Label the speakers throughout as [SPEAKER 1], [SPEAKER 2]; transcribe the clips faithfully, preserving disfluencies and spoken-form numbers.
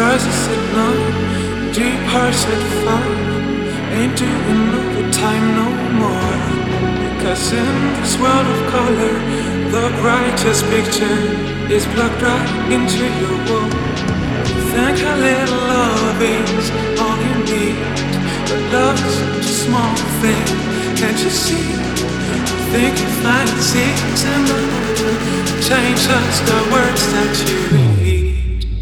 [SPEAKER 1] rises at nine, departs at five. Ain't doing overtime no more. Because in this world of color, the brightest picture is plugged right into your wall. Think a little love is all you need, but love is such a small thing. Can't you see? Think you find it seems in the change us the words that you read.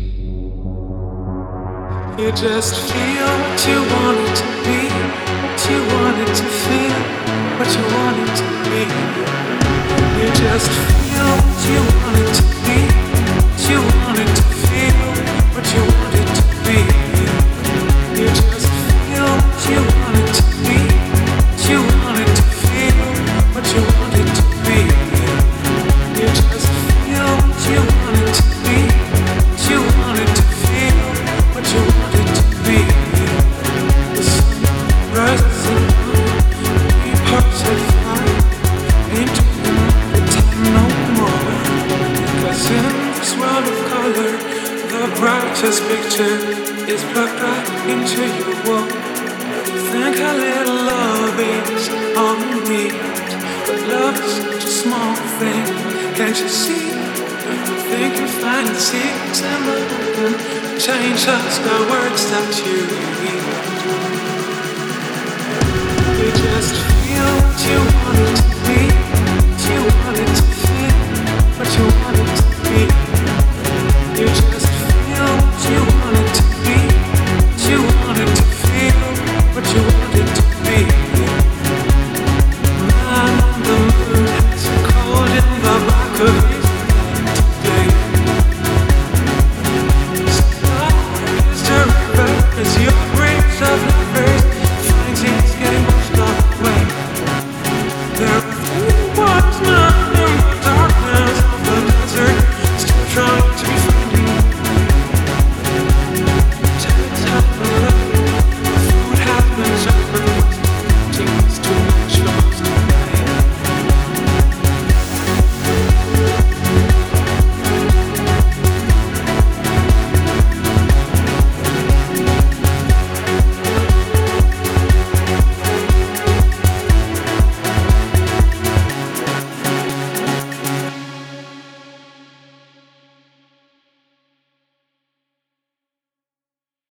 [SPEAKER 1] You just feel what you want it to be, what you want it to feel, what you want it to be. You just feel what you want it to be, what you want it to feel, what you want it to be. You just feel what you want it to be, what you want it to feel, what you want it to be. You just feel what you want it to be, what you want it to feel, what you want it to be. The sun rises and departs at five. Ain't doing the time no more. Because in this world of color, the brightest picture is plugged right into your wall. Think a little love is all you need, but love is such a small thing. Can't you see? Think you find the secrets and the change us the words that you read. You just feel what you want it to